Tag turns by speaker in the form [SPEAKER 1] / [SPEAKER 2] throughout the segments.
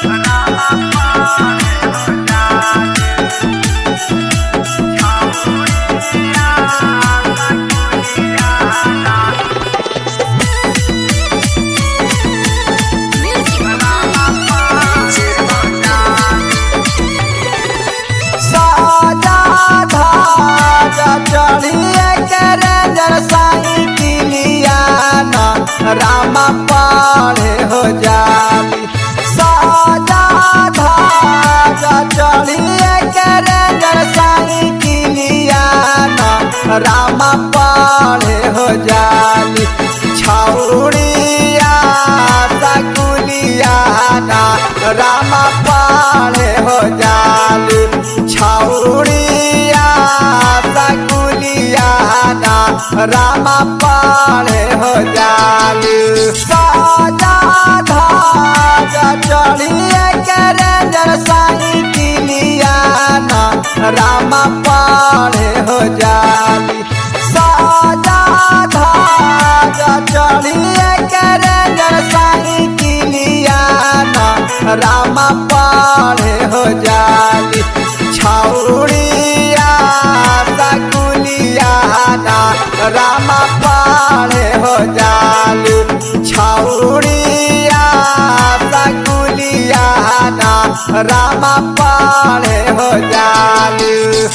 [SPEAKER 1] रामा पाड़े हो जाली साजा धाजा चढ़िए के रेंजर साइकिलिया रामा पाड़े हो जाली छौड़िया सकुलिया रामा पाड़े हो जाली छौड़िया सकुलिया रामा पाड़े हो जाली साजा धाजा चढ़िए के रेंजर साइकिलिया रामा पाड़े हो जाली साजा धाजा चढ़िए के रेंजर साइकिलिया रामा पाड़े हो जाली छौड़िया सकुलिया रामा पाड़े हो जाली छौड़िया सकुलिया रामा पाड़े हो जाली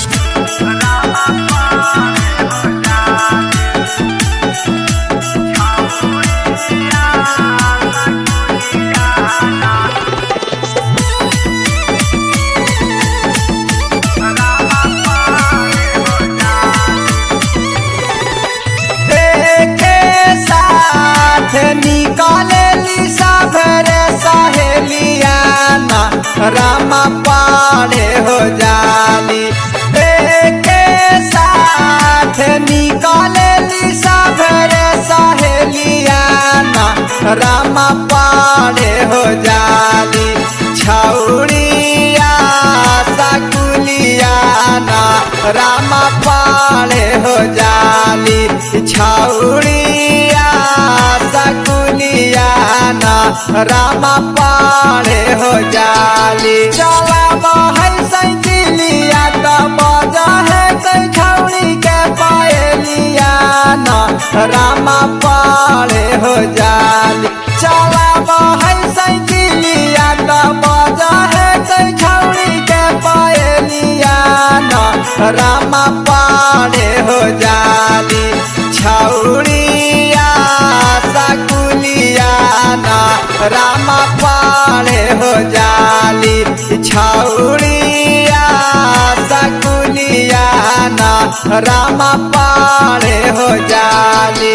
[SPEAKER 1] निकालेली साभरे सहेलिया रामा पाड़े हो जाली के साथ निकालेली साभरे सहेलिया रामा पाड़े हो जाली छौड़िया सकुलिया रामा पाड़े हो जाली छौड़िया सकुलिया रामा पाड़े हो जाली चला है साइकिलिया तो बजा है कई छौड़ी के पायलिया रामा पाड़े हो जाली चला है साइकिलिया तो बजा है कई छौड़ी के पायलिया रामा पाड़े हो जाली छौड़िया सकुलिया रामा पाड़े हो जाली छौड़िया सकुलिया रामा पाड़े हो जाली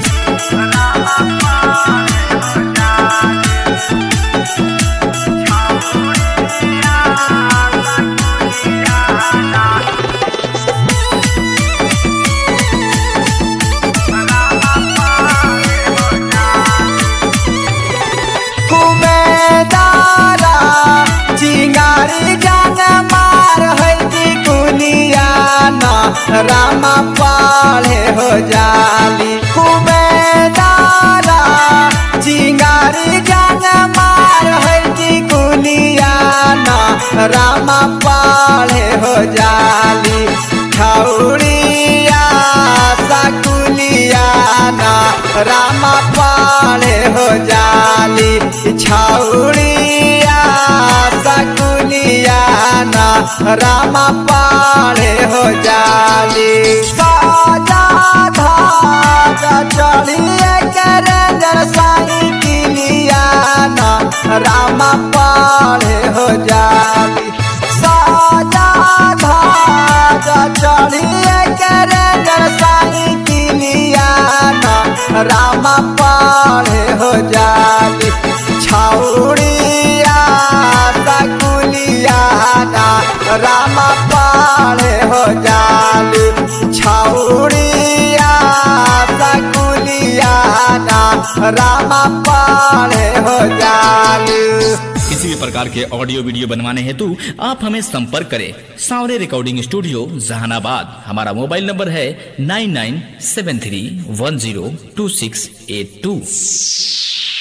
[SPEAKER 1] चिंगारी जान मार है कुलिया रामा पाड़े हो जाली कुबेदारा चिंगारी जान मार है कुलिया रामा पाड़े हो जाली छौड़िया सकुलिया रामा पाड़े हो जाली छौड़िया सकुलिया रामा पाड़े हो जाली साजा धाजा चढ़िए के रेंजर साइकिलिया रामा पाड़े हो जाली साजा धाजा चढ़िए के रेंजर साइकिलिया रामा पाड़े हो जाली छौड़िया सकुलिया रामा पाड़े हो जाली छौड़िया सकुलिया रामा पाड़े हो जाली।
[SPEAKER 2] किसी भी प्रकार के ऑडियो वीडियो बनवाने हेतु आप हमें संपर्क करें। सावरे रिकॉर्डिंग स्टूडियो जहानाबाद। हमारा मोबाइल नंबर है 9973102682।